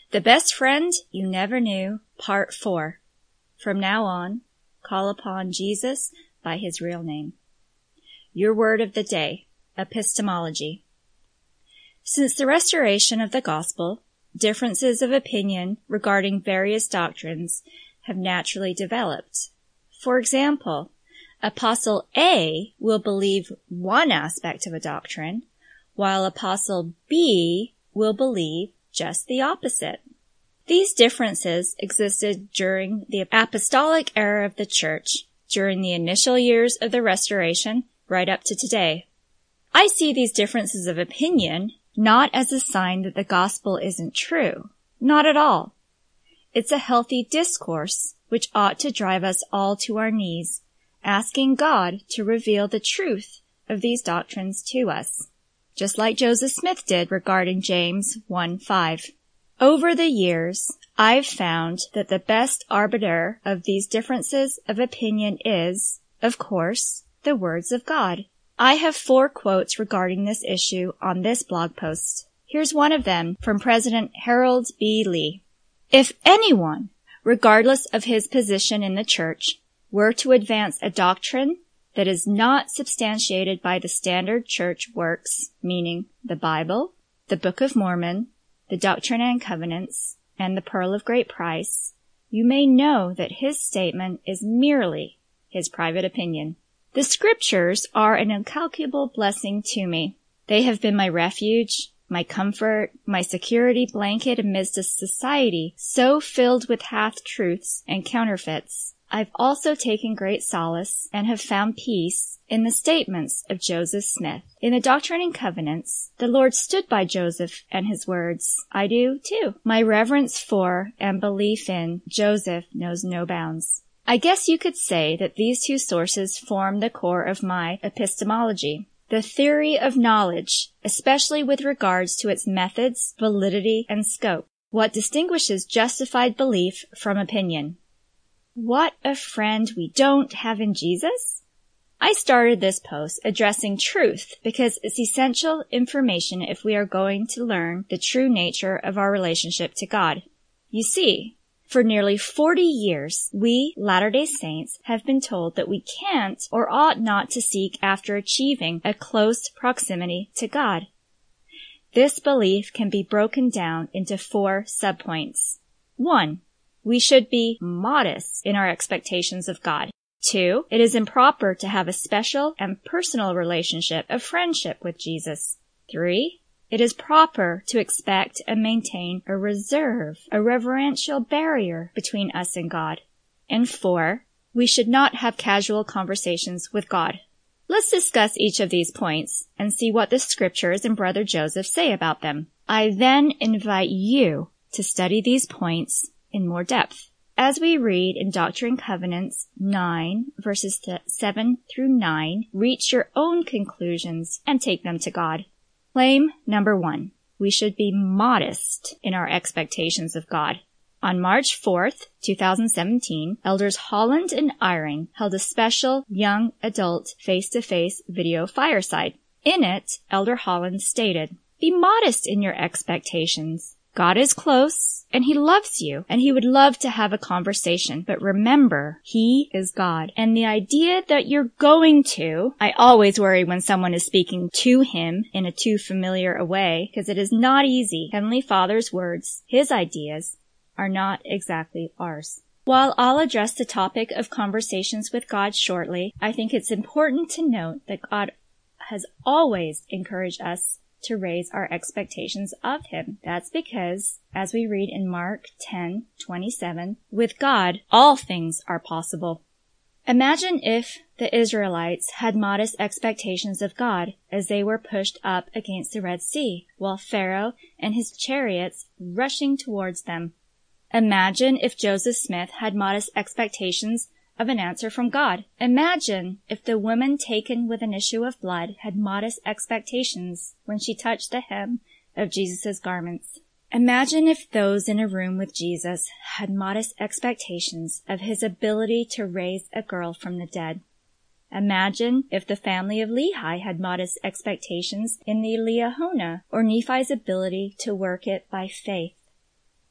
The Best Friend You Never Knew, Part 4. From now on, call upon Jesus by his real name. Your word of the day, epistemology. Since the restoration of the gospel, differences of opinion regarding various doctrines have naturally developed. For example, Apostle A will believe one aspect of a doctrine, while Apostle B will believe just the opposite. These differences existed during the apostolic era of the church, during the initial years of the Restoration, right up to today. I see these differences of opinion not as a sign that the gospel isn't true. Not at all. It's a healthy discourse which ought to drive us all to our knees, asking God to reveal the truth of these doctrines to us, just like Joseph Smith did regarding James 1:5. Over the years, I've found that the best arbiter of these differences of opinion is, of course, the words of God. I have 4 quotes regarding this issue on this blog post. Here's one of them from President Harold B. Lee. If anyone, regardless of his position in the church, were to advance a doctrine that is not substantiated by the standard church works, meaning the Bible, the Book of Mormon, the Doctrine and Covenants, and the Pearl of Great Price, you may know that his statement is merely his private opinion. The scriptures are an incalculable blessing to me. They have been my refuge, my comfort, my security blanket amidst a society so filled with half-truths and counterfeits. I've also taken great solace and have found peace in the statements of Joseph Smith. In the Doctrine and Covenants, the Lord stood by Joseph and his words. I do, too. My reverence for and belief in Joseph knows no bounds. I guess you could say that these 2 sources form the core of my epistemology, the theory of knowledge, especially with regards to its methods, validity, and scope. What distinguishes justified belief from opinion? What a friend we don't have in Jesus? I started this post addressing truth because it's essential information if we are going to learn the true nature of our relationship to God. You see, for nearly 40 years, we Latter-day Saints have been told that we can't or ought not to seek after achieving a close proximity to God. This belief can be broken down into 4 subpoints. 1. We should be modest in our expectations of God. 2. It is improper to have a special and personal relationship of friendship with Jesus. 3. It is proper to expect and maintain a reserve, a reverential barrier between us and God. And 4. We should not have casual conversations with God. Let's discuss each of these points and see what the scriptures and Brother Joseph say about them. I then invite you to study these points in more depth. As we read in Doctrine and Covenants 9, verses 7 through 9, reach your own conclusions and take them to God. Claim number 1. We should be modest in our expectations of God. On March 4th, 2017, Elders Holland and Eyring held a special young adult face-to-face video fireside. In it, Elder Holland stated, "Be modest in your expectations. God is close, and He loves you, and He would love to have a conversation. But remember, He is God. And the idea that you're going to—" I always worry when someone is speaking to Him in a too familiar a way, because it is not easy. Heavenly Father's words, His ideas, are not exactly ours. While I'll address the topic of conversations with God shortly, I think it's important to note that God has always encouraged us to raise our expectations of Him. That's because, as we read in Mark 10:27, with God, all things are possible. Imagine if the Israelites had modest expectations of God as they were pushed up against the Red Sea, while Pharaoh and his chariots rushing towards them. Imagine if Joseph Smith had modest expectations of an answer from God. Imagine if the woman taken with an issue of blood had modest expectations when she touched the hem of Jesus' garments. Imagine if those in a room with Jesus had modest expectations of His ability to raise a girl from the dead. Imagine if the family of Lehi had modest expectations in the Liahona or Nephi's ability to work it by faith.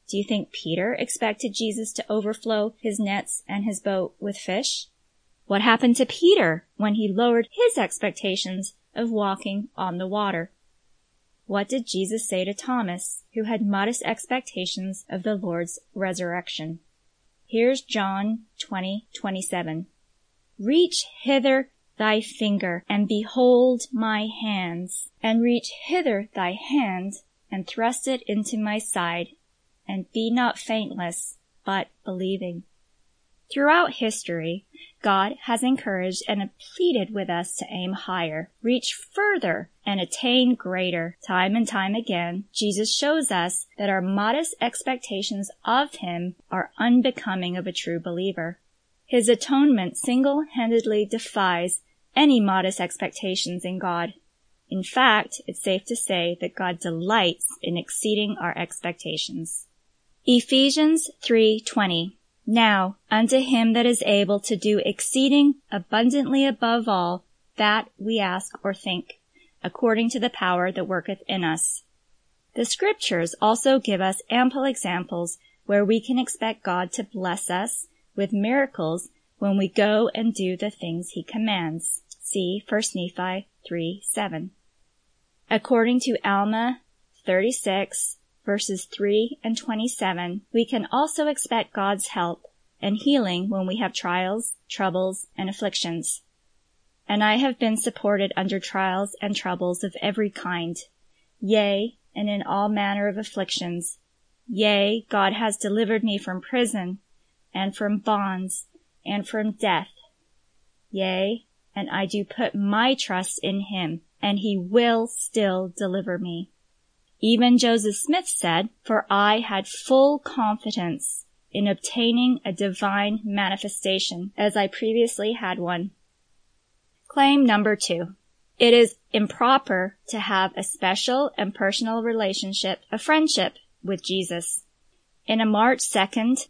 Do you think Peter expected Jesus to overflow his nets and his boat with fish? What happened to Peter when he lowered his expectations of walking on the water? What did Jesus say to Thomas, who had modest expectations of the Lord's resurrection? Here's John 20:27. Reach hither thy finger, and behold my hands, and reach hither thy hand, and thrust it into my side, and be not faintless, but believing. Throughout history, God has encouraged and pleaded with us to aim higher, reach further, and attain greater. Time and time again, Jesus shows us that our modest expectations of Him are unbecoming of a true believer. His atonement single-handedly defies any modest expectations in God. In fact, it's safe to say that God delights in exceeding our expectations. Ephesians 3:20. Now unto him that is able to do exceeding abundantly above all that we ask or think, according to the power that worketh in us. The Scriptures also give us ample examples where we can expect God to bless us with miracles when we go and do the things He commands. See 1 Nephi 3:7. According to Alma 36, verses 3 and 27, we can also expect God's help and healing when we have trials, troubles, and afflictions. And I have been supported under trials and troubles of every kind, yea, and in all manner of afflictions. Yea, God has delivered me from prison, and from bonds, and from death. Yea, and I do put my trust in Him, and He will still deliver me. Even Joseph Smith said, "For I had full confidence in obtaining a divine manifestation, as I previously had one." Claim number 2. It is improper to have a special and personal relationship, a friendship, with Jesus. In a March 2nd,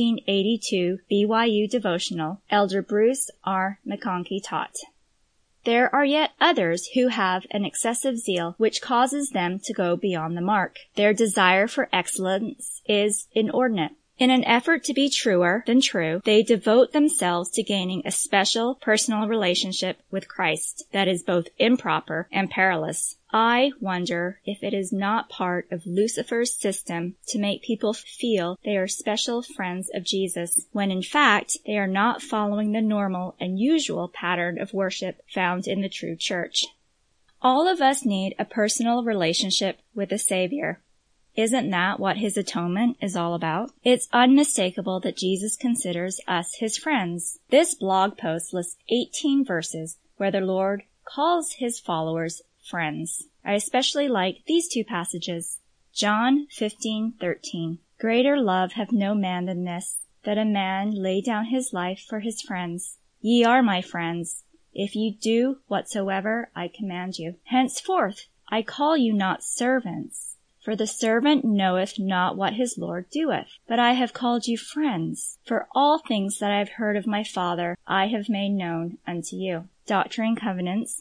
1982 BYU devotional, Elder Bruce R. McConkie taught, "There are yet others who have an excessive zeal which causes them to go beyond the mark. Their desire for excellence is inordinate. In an effort to be truer than true, they devote themselves to gaining a special personal relationship with Christ that is both improper and perilous. I wonder if it is not part of Lucifer's system to make people feel they are special friends of Jesus, when in fact they are not following the normal and usual pattern of worship found in the true church." All of us need a personal relationship with the Savior. Isn't that what His atonement is all about? It's unmistakable that Jesus considers us His friends. This blog post lists 18 verses where the Lord calls His followers friends. I especially like these two passages. John 15:13. Greater love hath no man than this, that a man lay down his life for his friends. Ye are my friends, if ye do whatsoever I command you. Henceforth I call you not servants, for the servant knoweth not what his Lord doeth. But I have called you friends, for all things that I have heard of my Father I have made known unto you. Doctrine and Covenants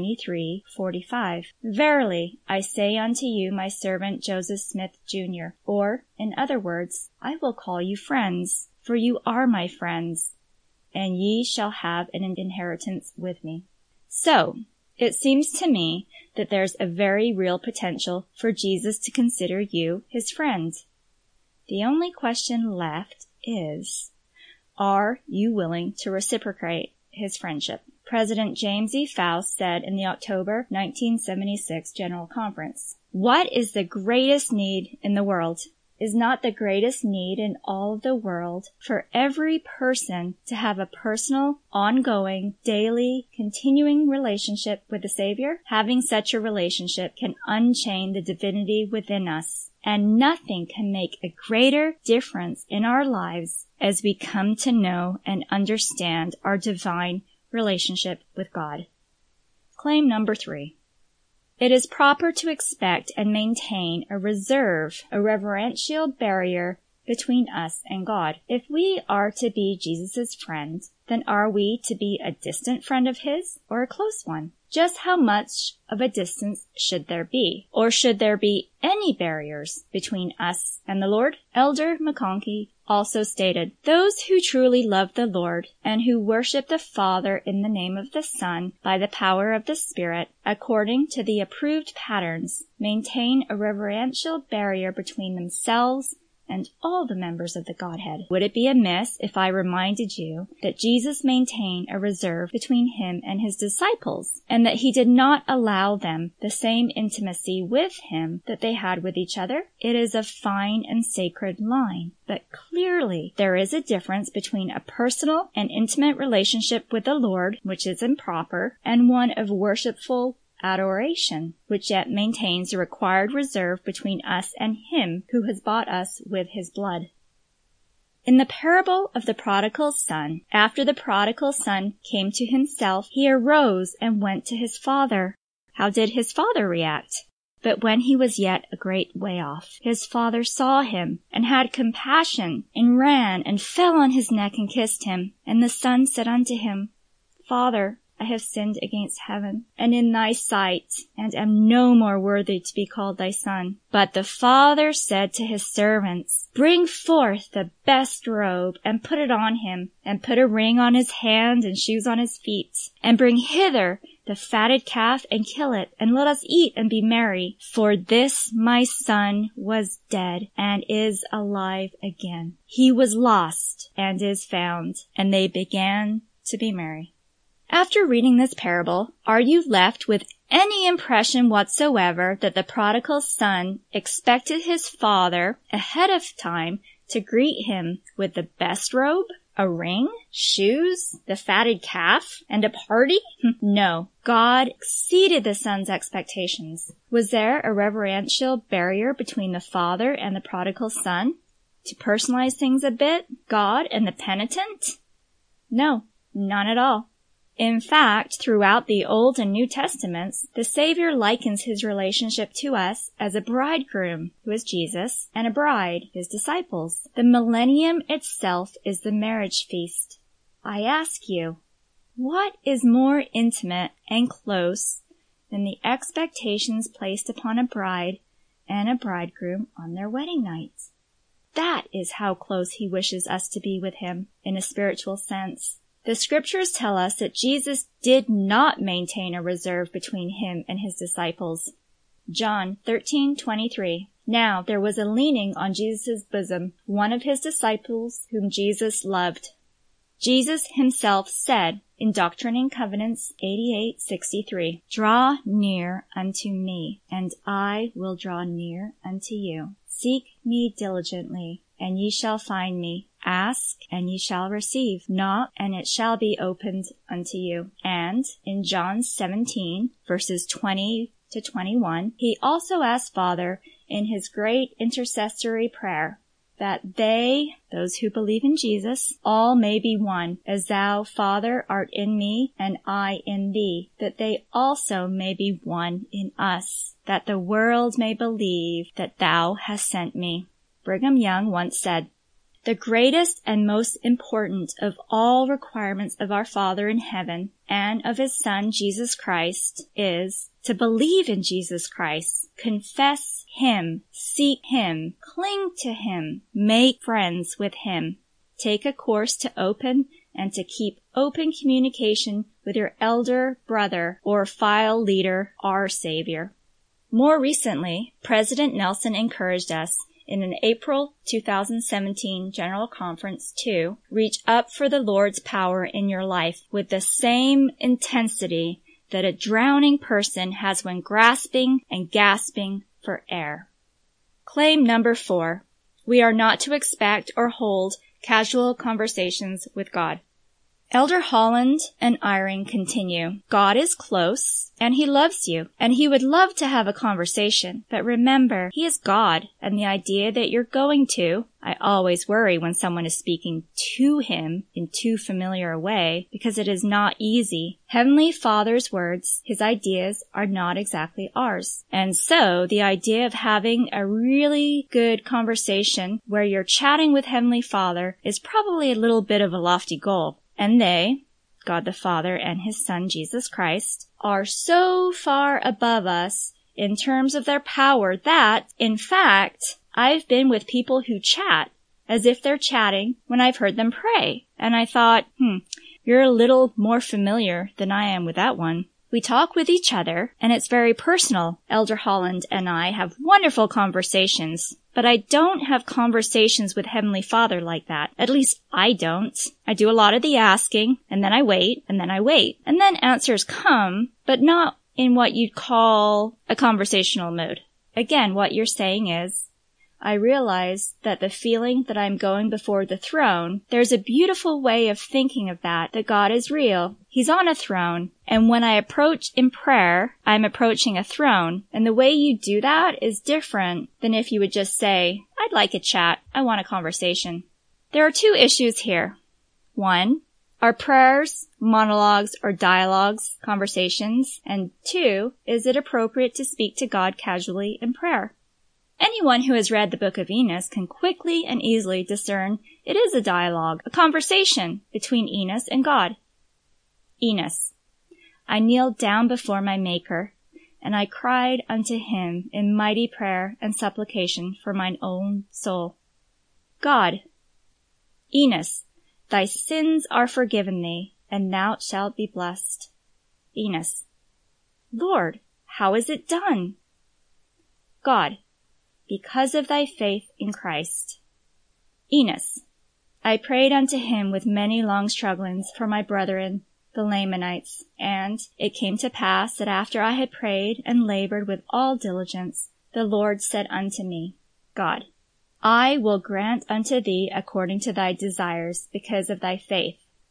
93:45. Verily, I say unto you, my servant Joseph Smith, Jr., or, in other words, I will call you friends, for you are my friends, and ye shall have an inheritance with me. So, it seems to me that there's a very real potential for Jesus to consider you His friend. The only question left is, are you willing to reciprocate His friendship? President James E. Faust said in the October 1976 General Conference, "What is the greatest need in the world? Is not the greatest need in all of the world for every person to have a personal, ongoing, daily, continuing relationship with the Savior? Having such a relationship can unchain the divinity within us, and nothing can make a greater difference in our lives as we come to know and understand our divine relationship with God." Claim number 3. It is proper to expect and maintain a reserve, a reverential barrier between us and God. If we are to be Jesus' friend, then are we to be a distant friend of His or a close one? Just how much of a distance should there be? Or should there be any barriers between us and the Lord? Elder McConkie also stated, "Those who truly love the Lord and who worship the Father in the name of the Son by the power of the Spirit, according to the approved patterns, maintain a reverential barrier between themselves and all the members of the Godhead. Would it be amiss if I reminded you that Jesus maintained a reserve between him and his disciples, and that he did not allow them the same intimacy with him that they had with each other? It is a fine and sacred line, but clearly there is a difference between a personal and intimate relationship with the Lord, which is improper, and one of worshipful adoration, which yet maintains the required reserve between us and him who has bought us with his blood." In the parable of the prodigal son, after the prodigal son came to himself, he arose and went to his father. How did his father react? But when he was yet a great way off, his father saw him, and had compassion, and ran, and fell on his neck, and kissed him. And the son said unto him, Father, I have sinned against heaven, and in thy sight, and am no more worthy to be called thy son. But the father said to his servants, Bring forth the best robe, and put it on him, and put a ring on his hand, and shoes on his feet. And bring hither the fatted calf, and kill it, and let us eat and be merry. For this my son was dead, and is alive again. He was lost, and is found. And they began to be merry. After reading this parable, are you left with any impression whatsoever that the prodigal son expected his father ahead of time to greet him with the best robe, a ring, shoes, the fatted calf, and a party? No, God exceeded the son's expectations. Was there a reverential barrier between the father and the prodigal son? To personalize things a bit, God and the penitent? No, none at all. In fact, throughout the Old and New Testaments, the Savior likens his relationship to us as a bridegroom, who is Jesus, and a bride, his disciples. The millennium itself is the marriage feast. I ask you, what is more intimate and close than the expectations placed upon a bride and a bridegroom on their wedding nights? That is how close he wishes us to be with him in a spiritual sense. The scriptures tell us that Jesus did not maintain a reserve between him and his disciples. John 13:23. Now there was a leaning on Jesus' bosom, one of his disciples whom Jesus loved. Jesus himself said in Doctrine and Covenants 88:63, Draw near unto me, and I will draw near unto you. Seek me diligently, and ye shall find me. Ask, and ye shall receive. Knock, and it shall be opened unto you. And in John 17, verses 20 to 21, he also asked Father in his great intercessory prayer that they, those who believe in Jesus, all may be one, as thou, Father, art in me, and I in thee, that they also may be one in us, that the world may believe that thou hast sent me. Brigham Young once said, The greatest and most important of all requirements of our Father in heaven and of his Son, Jesus Christ, is to believe in Jesus Christ, confess him, seek him, cling to him, make friends with him, take a course to open and to keep open communication with your elder brother or file leader, our Savior. More recently, President Nelson encouraged us in an April 2017 General Conference to reach up for the Lord's power in your life with the same intensity that a drowning person has when grasping and gasping for air. Claim number 4. We are not to expect or hold casual conversations with God. Elder Holland and Eyring continue. God is close, and he loves you, and he would love to have a conversation. But remember, he is God, and the idea that you're going to, I always worry when someone is speaking to him in too familiar a way, because it is not easy. Heavenly Father's words, his ideas, are not exactly ours. And so, the idea of having a really good conversation where you're chatting with Heavenly Father is probably a little bit of a lofty goal. And they, God the Father and His Son Jesus Christ, are so far above us in terms of their power that, in fact, I've been with people who chat as if they're chatting when I've heard them pray. And I thought, you're a little more familiar than I am with that one. We talk with each other, and it's very personal. Elder Holland and I have wonderful conversations, but I don't have conversations with Heavenly Father like that. At least I don't. I do a lot of the asking, and then I wait, and then I wait. And then answers come, but not in what you'd call a conversational mood. Again, what you're saying is, I realize that the feeling that I'm going before the throne, there's a beautiful way of thinking of that God is real. He's on a throne. And when I approach in prayer, I'm approaching a throne. And the way you do that is different than if you would just say, I'd like a chat. I want a conversation. There are two issues here. One, are prayers, monologues, or dialogues conversations? And two, is it appropriate to speak to God casually in prayer? Anyone who has read the book of Enos can quickly and easily discern it is a dialogue, a conversation between Enos and God. Enos, I kneeled down before my Maker, and I cried unto him in mighty prayer and supplication for mine own soul. God, Enos, thy sins are forgiven thee, and thou shalt be blessed. Enos, Lord, how is it done? God, because of thy faith in Christ. Enos, I prayed unto him with many long strugglings for my brethren, the Lamanites, and it came to pass that after I had prayed and labored with all diligence, the Lord said unto me, God, I will grant unto thee according to thy desires because of thy faith.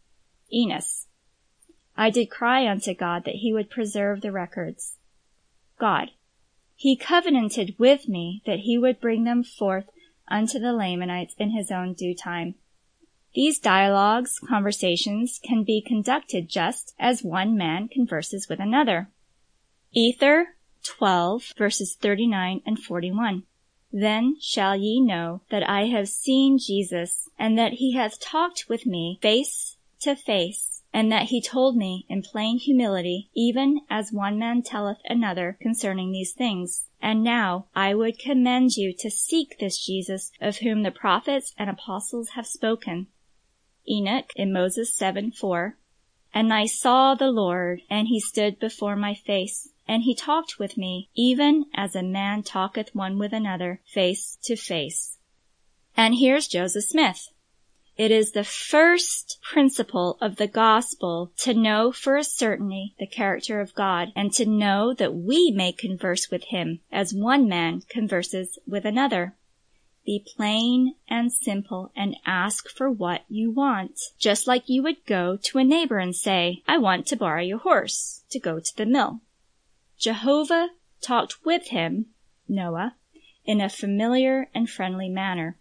Enos, I did cry unto God that he would preserve the records. God, he covenanted with me that he would bring them forth unto the Lamanites in his own due time. These dialogues, conversations, can be conducted just as one man converses with another. Ether 12, verses 39 and 41. Then shall ye know that I have seen Jesus, and that he hath talked with me face to face, and that he told me in plain humility, even as one man telleth another concerning these things. And now I would commend you to seek this Jesus, of whom the prophets and apostles have spoken. Enoch in Moses 7:4. And I saw the Lord, and he stood before my face, and he talked with me, even as a man talketh one with another, face to face. And here's Joseph Smith. It is the first principle of the gospel to know for a certainty the character of God, and to know that we may converse with him as one man converses with another. Be plain and simple and ask for what you want, just like you would go to a neighbor and say, I want to borrow your horse to go to the mill. Jehovah talked with him, Noah, in a familiar and friendly manner.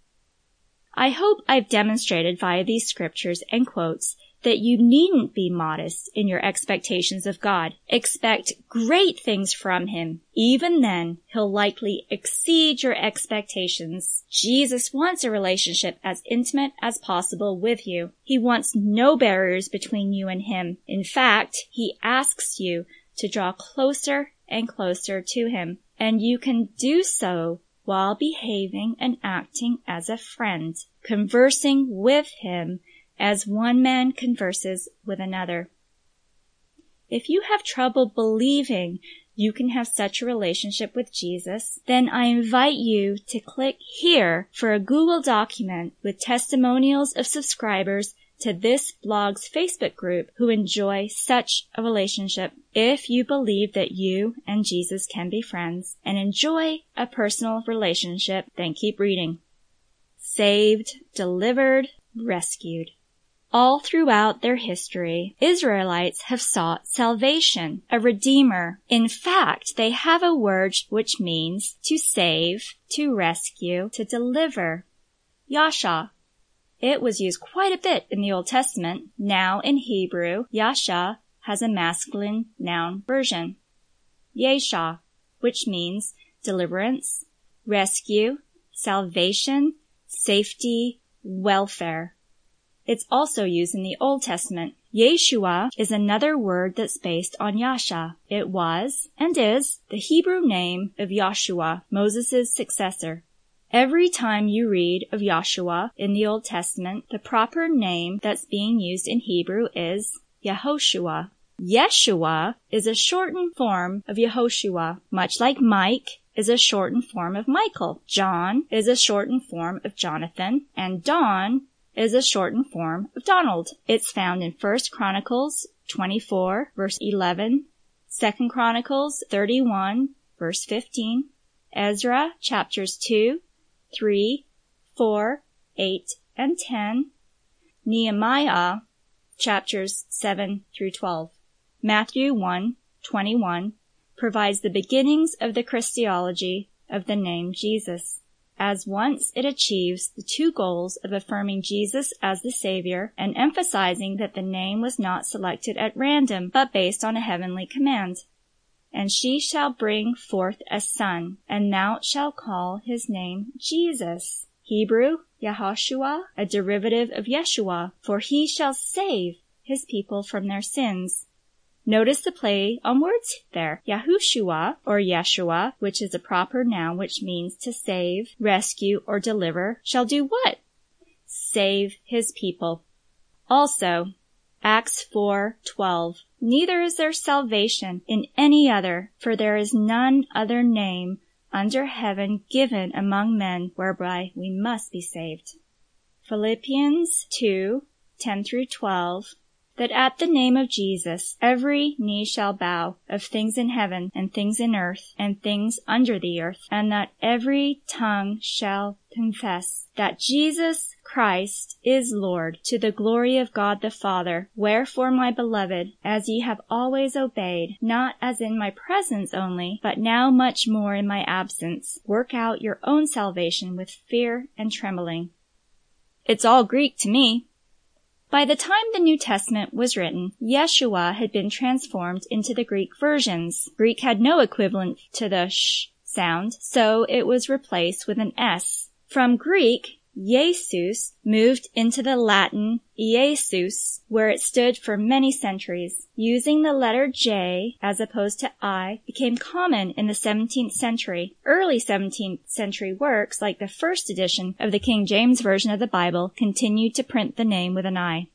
I hope I've demonstrated via these scriptures and quotes that you needn't be modest in your expectations of God. Expect great things from him. Even then, he'll likely exceed your expectations. Jesus wants a relationship as intimate as possible with you. He wants no barriers between you and him. In fact, he asks you to draw closer and closer to him, and you can do so while behaving and acting as a friend, conversing with him as one man converses with another. If you have trouble believing you can have such a relationship with Jesus, then I invite you to click here for a Google document with testimonials of subscribers to this blog's Facebook group who enjoy such a relationship. If you believe that you and Jesus can be friends and enjoy a personal relationship, then keep reading. Saved, delivered, rescued. All throughout their history, Israelites have sought salvation, a redeemer. In fact, they have a word which means to save, to rescue, to deliver. Yasha. It was used quite a bit in the Old Testament. Now in Hebrew, Yasha has a masculine noun version. Yesha, which means deliverance, rescue, salvation, safety, welfare. It's also used in the Old Testament. Yeshua is another word that's based on Yasha. It was, and is, the Hebrew name of Joshua, Moses' successor. Every time you read of Joshua in the Old Testament, the proper name that's being used in Hebrew is Yehoshua. Yeshua is a shortened form of Yehoshua, much like Mike is a shortened form of Michael. John is a shortened form of Jonathan, and Don is a shortened form of Donald. It's found in 1 Chronicles 24, verse 11, 2 Chronicles 31, verse 15, Ezra chapters 2, 3, 4, 8, and 10, Nehemiah chapters 7 through 12. Matthew 1:21 provides the beginnings of the Christology of the name Jesus, as once it achieves the two goals of affirming Jesus as the Savior and emphasizing that the name was not selected at random, but based on a heavenly command. And she shall bring forth a son, and thou shalt call his name Jesus. Hebrew, Yehoshua, a derivative of Yeshua, for he shall save his people from their sins. Notice the play on words there. Yahushua, or Yeshua, which is a proper noun which means to save, rescue, or deliver, shall do what? Save his people. Also, Acts 4:12. Neither is there salvation in any other, for there is none other name under heaven given among men whereby we must be saved. Philippians 2:10 through 12. That at the name of Jesus every knee shall bow, of things in heaven and things in earth and things under the earth, and that every tongue shall confess that Jesus Christ is Lord, to the glory of God the Father. Wherefore, my beloved, as ye have always obeyed, not as in my presence only, but now much more in my absence, work out your own salvation with fear and trembling. It's all Greek to me. By the time the New Testament was written, Yeshua had been transformed into the Greek versions. Greek had no equivalent to the sh sound, so it was replaced with an S. From Greek, Jesus moved into the Latin Iesus, where it stood for many centuries. Using the letter J as opposed to I became common in the 17th century. Early 17th century works, like the first edition of the King James Version of the Bible, continued to print the name with an I.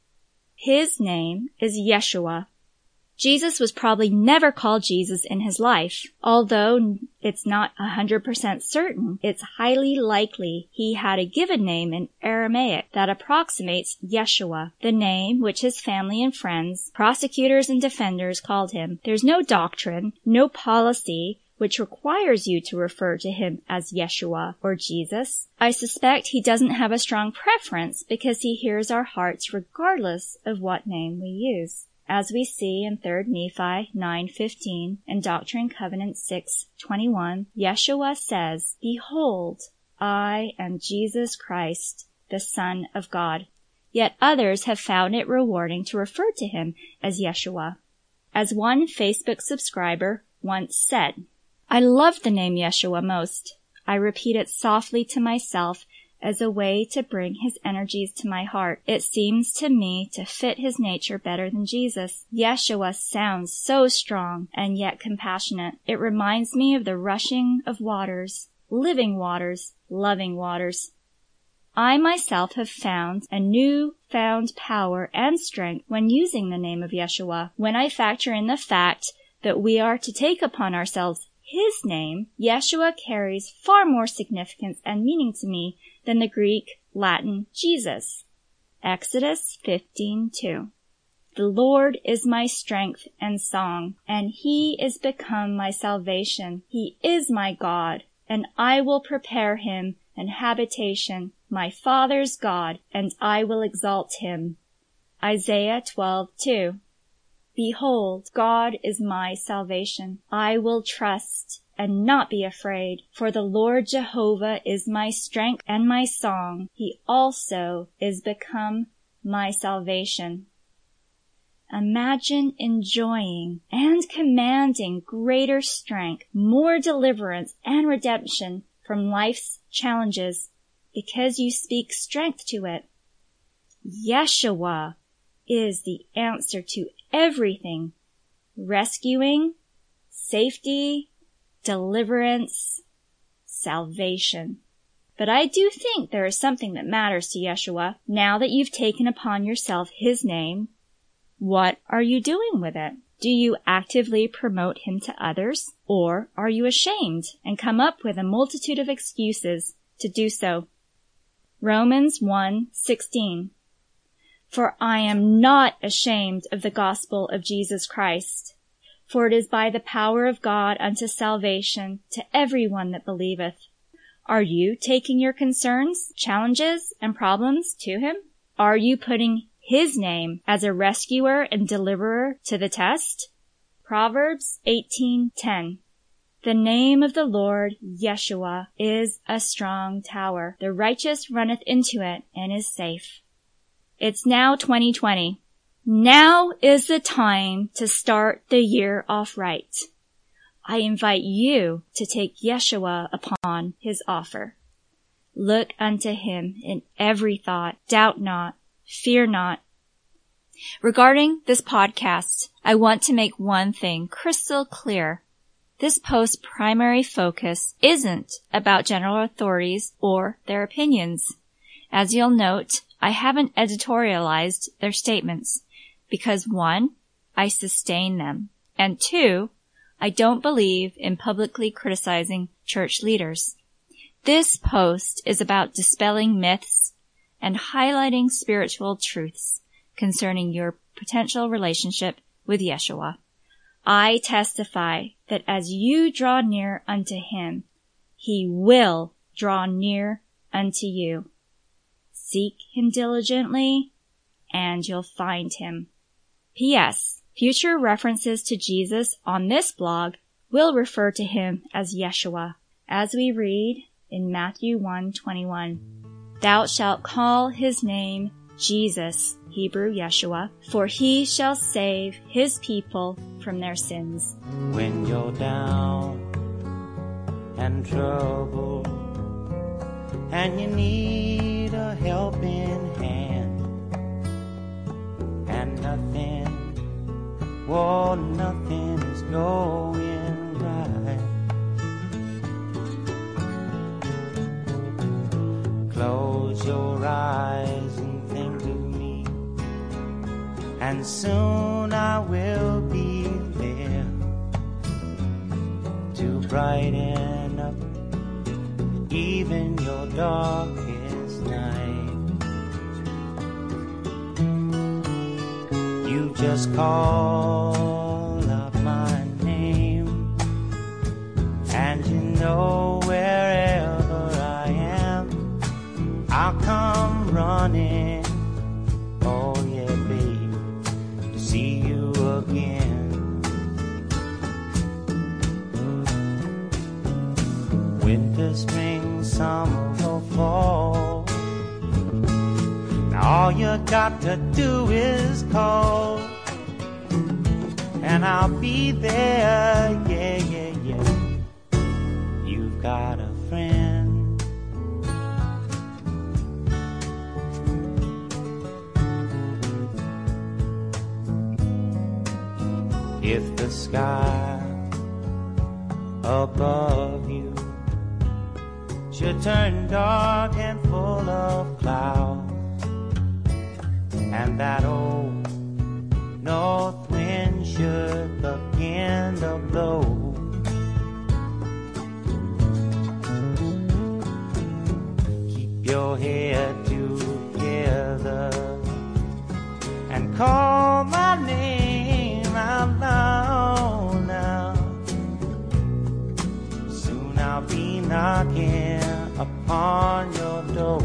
His name is Yeshua. Jesus was probably never called Jesus in his life. Although it's not 100% certain, it's highly likely he had a given name in Aramaic that approximates Yeshua, the name which his family and friends, prosecutors and defenders called him. There's no doctrine, no policy which requires you to refer to him as Yeshua or Jesus. I suspect he doesn't have a strong preference because he hears our hearts regardless of what name we use. As we see in 3 Nephi 9:15 and Doctrine and Covenants 6:21, Yeshua says, Behold, I am Jesus Christ, the Son of God. Yet others have found it rewarding to refer to him as Yeshua. As one Facebook subscriber once said, I love the name Yeshua most. I repeat it softly to myself as a way to bring his energies to my heart. It seems to me to fit his nature better than Jesus. Yeshua sounds so strong and yet compassionate. It reminds me of the rushing of waters, living waters, loving waters. I myself have found a newfound power and strength when using the name of Yeshua. When I factor in the fact that we are to take upon ourselves his name, Yeshua carries far more significance and meaning to me than the Greek, Latin, Jesus. Exodus 15:2. The Lord is my strength and song, and he is become my salvation. He is my God, and I will prepare him an habitation, my Father's God, and I will exalt him. Isaiah 12:2. Behold, God is my salvation. I will trust and not be afraid, for the Lord Jehovah is my strength and my song. He also is become my salvation. Imagine enjoying and commanding greater strength, more deliverance and redemption from life's challenges because you speak strength to it. Yeshua is the answer to everything. Rescuing, safety, deliverance, salvation. But I do think there is something that matters to Yeshua. Now that you've taken upon yourself his name, what are you doing with it? Do you actively promote him to others? Or are you ashamed and come up with a multitude of excuses to do so? Romans 1:16. For I am not ashamed of the gospel of Jesus Christ, for it is by the power of God unto salvation to everyone that believeth. Are you taking your concerns, challenges, and problems to him? Are you putting his name as a rescuer and deliverer to the test? Proverbs 18:10. The name of the Lord, Yeshua, is a strong tower. The righteous runneth into it and is safe. It's now 2020. Now is the time to start the year off right. I invite you to take Yeshua upon his offer. Look unto him in every thought. Doubt not. Fear not. Regarding this podcast, I want to make one thing crystal clear. This post's primary focus isn't about general authorities or their opinions. As you'll note, I haven't editorialized their statements because 1, I sustain them, and 2, I don't believe in publicly criticizing church leaders. This post is about dispelling myths and highlighting spiritual truths concerning your potential relationship with Yeshua. I testify that as you draw near unto him, he will draw near unto you. Seek him diligently, and you'll find him. P.S. Future references to Jesus on this blog will refer to him as Yeshua, as we read in Matthew 1:21. Thou shalt call his name Jesus, Hebrew Yeshua, for he shall save his people from their sins. When you're down and troubled and you need a helping hand and nothing is going right, close your eyes and think of me, and soon I will be there to brighten up even your darkest night. You just call out my name, and you know wherever I am, I'll come running. Oh yeah, babe, to see you again. Winter, spring, summer or fall, now all you got to do is call, and I'll be there, yeah, yeah, yeah. You've got a friend. If the sky above you should turn dark and full of clouds, and that old north wind should begin to blow, keep your head together and call my name out loud now. Soon I'll be knocking upon your door.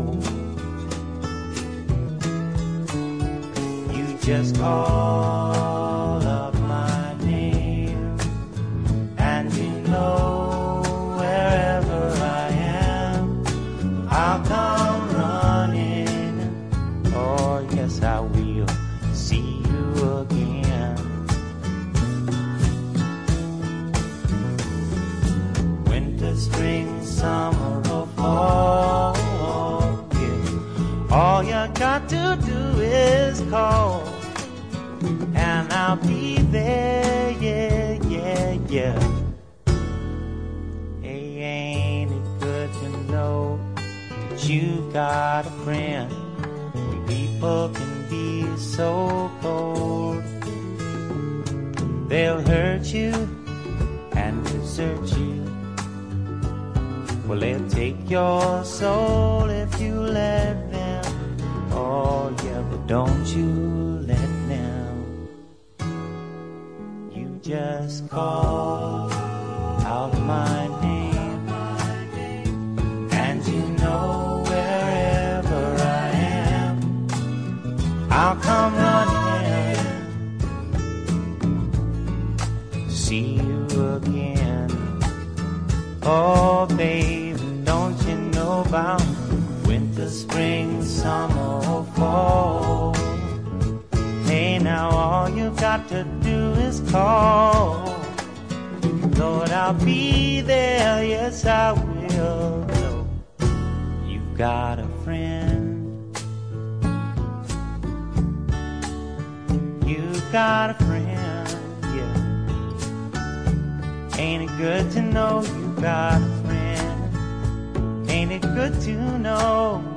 You just call up my name, and you know wherever I am, I'll come running. Oh yes, I will see you again. Winter, spring, summer or fall, yeah, All you got to do is call, and I'll be there, yeah, yeah, yeah. Hey, ain't it good to know that you got a friend? People can be so cold. They'll hurt you and desert you. Well, they'll take your soul if you let them. Oh, yeah, but don't you let them. You just call out my name, and you know wherever I am, I'll come running to see you again. Oh, baby, don't you know about winter, spring, summer, or fall? Hey, now all you got to do is call. Lord, I'll be there, yes I will. No, you've got a friend. You've got a friend, yeah. Ain't it good to know you got a friend? Ain't it good to know